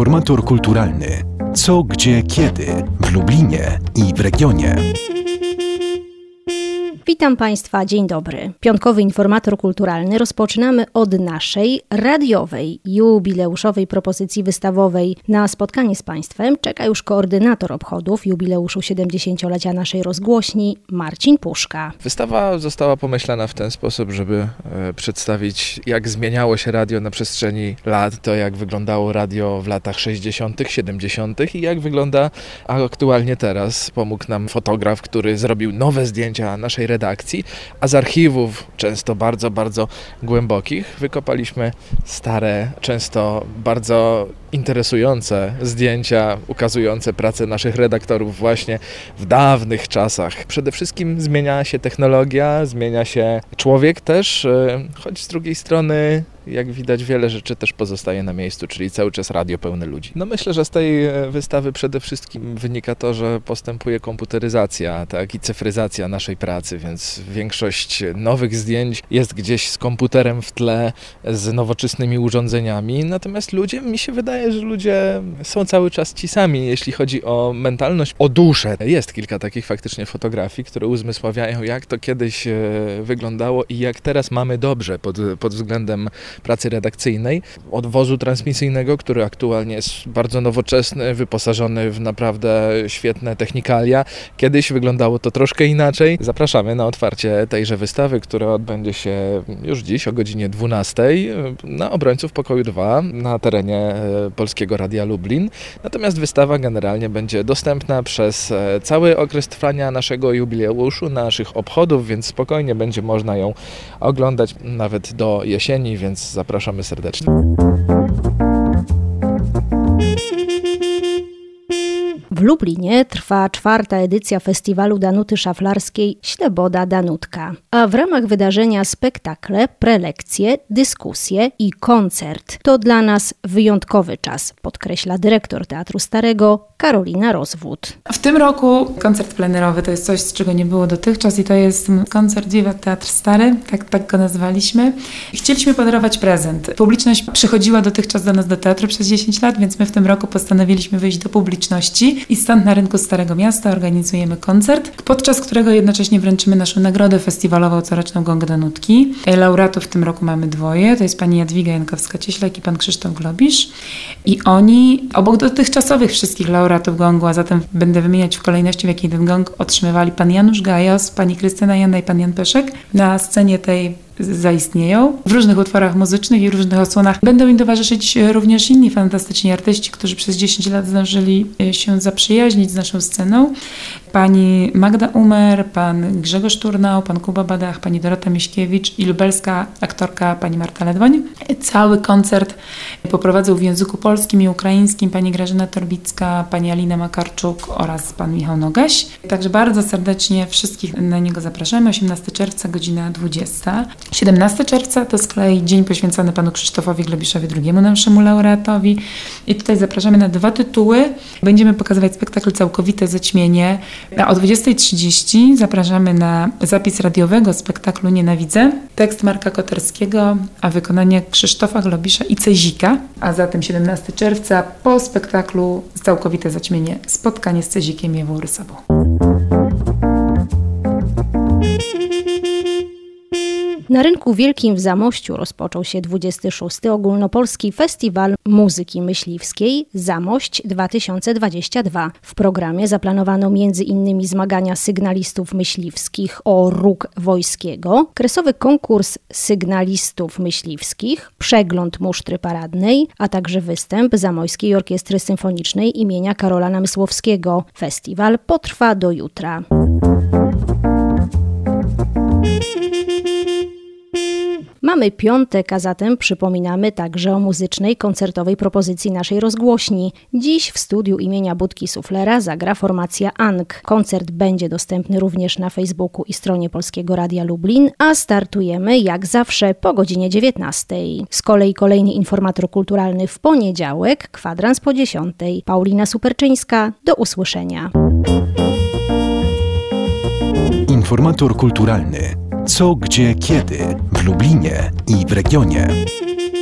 Informator kulturalny. Co, gdzie, kiedy w Lublinie i w regionie. Witam Państwa, dzień dobry. Piątkowy informator kulturalny rozpoczynamy od naszej radiowej, jubileuszowej propozycji wystawowej. Na spotkanie z Państwem czeka już koordynator obchodów jubileuszu 70-lecia naszej rozgłośni, Marcin Puszka. Wystawa została pomyślana w ten sposób, żeby przedstawić, jak zmieniało się radio na przestrzeni lat, to jak wyglądało radio w latach 60., 70. i jak wygląda aktualnie teraz. Pomógł nam fotograf, który zrobił nowe zdjęcia naszej redakcji, a z archiwów, często bardzo, bardzo głębokich, wykopaliśmy stare, często bardzo interesujące zdjęcia ukazujące pracę naszych redaktorów właśnie w dawnych czasach. Przede wszystkim zmienia się technologia, zmienia się człowiek też, choć z drugiej strony, jak widać, wiele rzeczy też pozostaje na miejscu, czyli cały czas radio pełne ludzi. No myślę, że z tej wystawy przede wszystkim wynika to, że postępuje komputeryzacja, tak, i cyfryzacja naszej pracy, więc większość nowych zdjęć jest gdzieś z komputerem w tle, z nowoczesnymi urządzeniami, natomiast mi się wydaje, że ludzie są cały czas ci sami, jeśli chodzi o mentalność, o duszę. Jest kilka takich faktycznie fotografii, które uzmysławiają, jak to kiedyś wyglądało i jak teraz mamy dobrze pod względem pracy redakcyjnej, od wozu transmisyjnego, który aktualnie jest bardzo nowoczesny, wyposażony w naprawdę świetne technikalia. Kiedyś wyglądało to troszkę inaczej. Zapraszamy na otwarcie tejże wystawy, która odbędzie się już dziś o godzinie 12 na Obrońców Pokoju 2 na terenie Polskiego Radia Lublin. Natomiast wystawa generalnie będzie dostępna przez cały okres trwania naszego jubileuszu, naszych obchodów, więc spokojnie będzie można ją oglądać nawet do jesieni, więc zapraszamy serdecznie. W Lublinie trwa 4. edycja festiwalu Danuty Szaflarskiej Śleboda Danutka, a w ramach wydarzenia spektakle, prelekcje, dyskusje i koncert. To dla nas wyjątkowy czas, podkreśla dyrektor Teatru Starego Karolina Rozwód. W tym roku koncert plenerowy to jest coś, z czego nie było dotychczas i to jest koncert Wiwat Teatr Stary, tak go nazwaliśmy. Chcieliśmy podarować prezent. Publiczność przychodziła dotychczas do nas do teatru przez 10 lat, więc my w tym roku postanowiliśmy wyjść do publiczności i stąd na rynku Starego Miasta organizujemy koncert, podczas którego jednocześnie wręczymy naszą nagrodę festiwalową coroczną Gong Danutki. Laureatów w tym roku mamy 2, to jest pani Jadwiga Jankowska-Cieślak i pan Krzysztof Globisz. I oni, obok dotychczasowych wszystkich laureatów Gongu, a zatem będę wymieniać w kolejności, w jakiej ten gong otrzymywali pan Janusz Gajos, pani Krystyna Janda i pan Jan Peszek, na scenie tej zaistnieją. W różnych utworach muzycznych i różnych odsłonach będą im towarzyszyć również inni fantastyczni artyści, którzy przez 10 lat zdążyli się zaprzyjaźnić z naszą sceną. Pani Magda Umer, pan Grzegorz Turnał, pan Kuba Badach, pani Dorota Miśkiewicz i lubelska aktorka pani Marta Ledwoń. Cały koncert poprowadzą w języku polskim i ukraińskim pani Grażyna Torbicka, pani Alina Makarczuk oraz pan Michał Nogaś. Także bardzo serdecznie wszystkich na niego zapraszamy. 18 czerwca, godzina 20. 17 czerwca to z kolei dzień poświęcony panu Krzysztofowi Globiszowi, drugiemu naszemu laureatowi. I tutaj zapraszamy na 2 tytuły. Będziemy pokazywać spektakl Całkowite Zaćmienie. A o 20:30 zapraszamy na zapis radiowego spektaklu Nienawidzę. Tekst Marka Koterskiego, a wykonanie Krzysztofa Globisza i Cezika. A zatem 17 czerwca po spektaklu Całkowite Zaćmienie spotkanie z Cezikiem i Ewą Rysową. Na Rynku Wielkim w Zamościu rozpoczął się 26. Ogólnopolski Festiwal Muzyki Myśliwskiej Zamość 2022. W programie zaplanowano m.in. zmagania sygnalistów myśliwskich o róg wojskiego, kresowy konkurs sygnalistów myśliwskich, przegląd musztry paradnej, a także występ Zamojskiej Orkiestry Symfonicznej imienia Karola Namysłowskiego. Festiwal potrwa do jutra. Mamy piątek, a zatem przypominamy także o muzycznej, koncertowej propozycji naszej rozgłośni. Dziś w studiu imienia Budki Suflera zagra formacja Ang. Koncert będzie dostępny również na Facebooku i stronie Polskiego Radia Lublin, a startujemy jak zawsze po godzinie 19. Z kolei kolejny informator kulturalny w poniedziałek, kwadrans po 10. Paulina Superczyńska, do usłyszenia. Informator kulturalny. Co, gdzie, kiedy w Lublinie i w regionie.